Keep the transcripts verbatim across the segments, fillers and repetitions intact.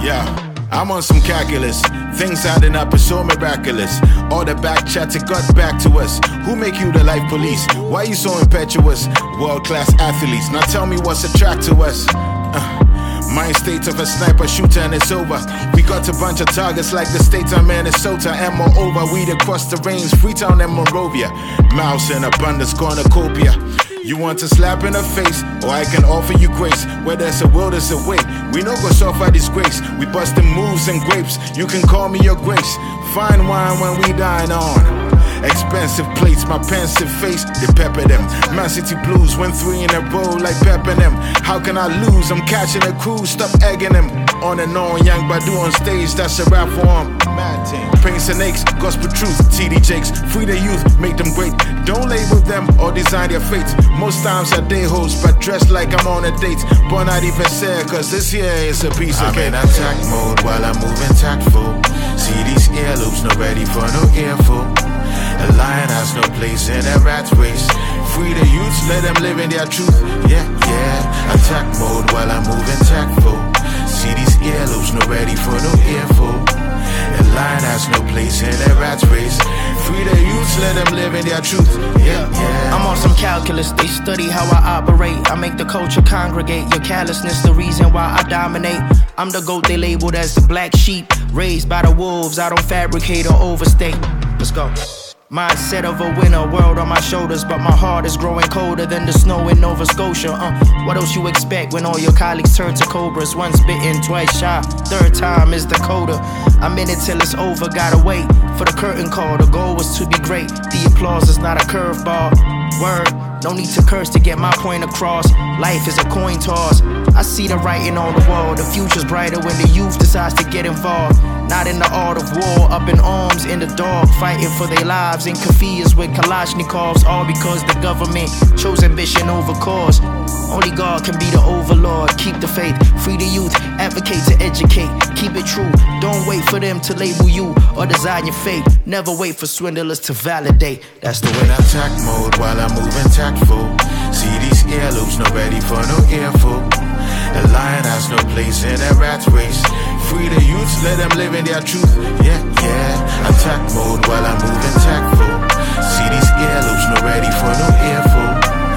Yeah, I'm on some calculus. Things adding up is so miraculous. All the back chat, it got back to us. Who make you the life police? Why you so impetuous? World-class athletes, now tell me what's attract to us. Uh. Mind state of a sniper shooter and it's over. We got a bunch of targets like the state of Minnesota. And moreover, weed across the range, Freetown and Monrovia. Mouse in abundance, cornucopia. You want a slap in the face, or I can offer you grace. Where there's a will, there's a way. We no go suffer disgrace. We bustin' moves and grapes. You can call me your grace. Fine wine when we dine on. Expensive plates, my pensive face, they pepper them. Man City Blues went three in a row like pepping them. How can I lose? I'm catching a cruise, stop egging them. On and on, Young Badu on stage, that's a rap for him. Paints and aches, gospel truth, T D Jakes. Free the youth, make them great. Don't label them or design their fate. Most times I day host, but dressed like I'm on a date. But not even sad, cause this here is a piece of cake. I'm in attack mode while I'm moving tactful. See these earloops, not ready for no earful. A lion has no place in a rat race. Free the youths, let them live in their truth. Yeah, yeah. Attack mode while I'm moving tactful. See these earloops, not ready for no earful. A lion has no place in a rat race. Free the youths, let them live in their truth. Yeah, yeah. I'm on some calculus, they study how I operate. I make the culture congregate. Your callousness, the reason why I dominate. I'm the goat they labeled as the black sheep. Raised by the wolves, I don't fabricate or overstate. Let's go. Mindset of a winner, world on my shoulders, but my heart is growing colder than the snow in Nova Scotia. Uh, what else you expect when all your colleagues turn to cobras? Once bitten, twice shy, third time is the coda. I'm in it till it's over, gotta wait for the curtain call. The goal was to be great, the applause is not a curveball. Word, no need to curse to get my point across. Life is a coin toss. I see the writing on the wall. The future's brighter when the youth decides to get involved. Not in the art of war, up in arms in the dark, fighting for their lives in kafiyas with Kalashnikovs. All because the government chose ambition over cause. Only God can be the overlord. Keep the faith, free the youth, advocate to educate. Keep it true, don't wait for them to label you or design your fate. Never wait for swindlers to validate. That's the way. In attack mode while I'm moving tactful. See these earloops, not ready for no earful. A lion has no place in a rat race. Free the youths, let them live in their truth. Yeah, yeah. Attack mode while I'm moving tactful. See these earloops, not ready for no earful.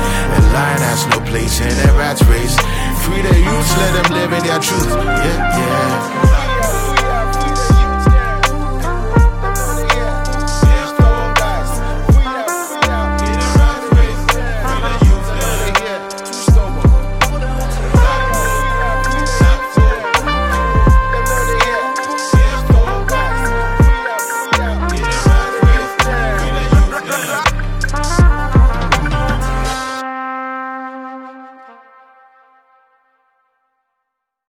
A lion has no place in a rat race. Free the youths, let them live in their truth. Yeah, yeah.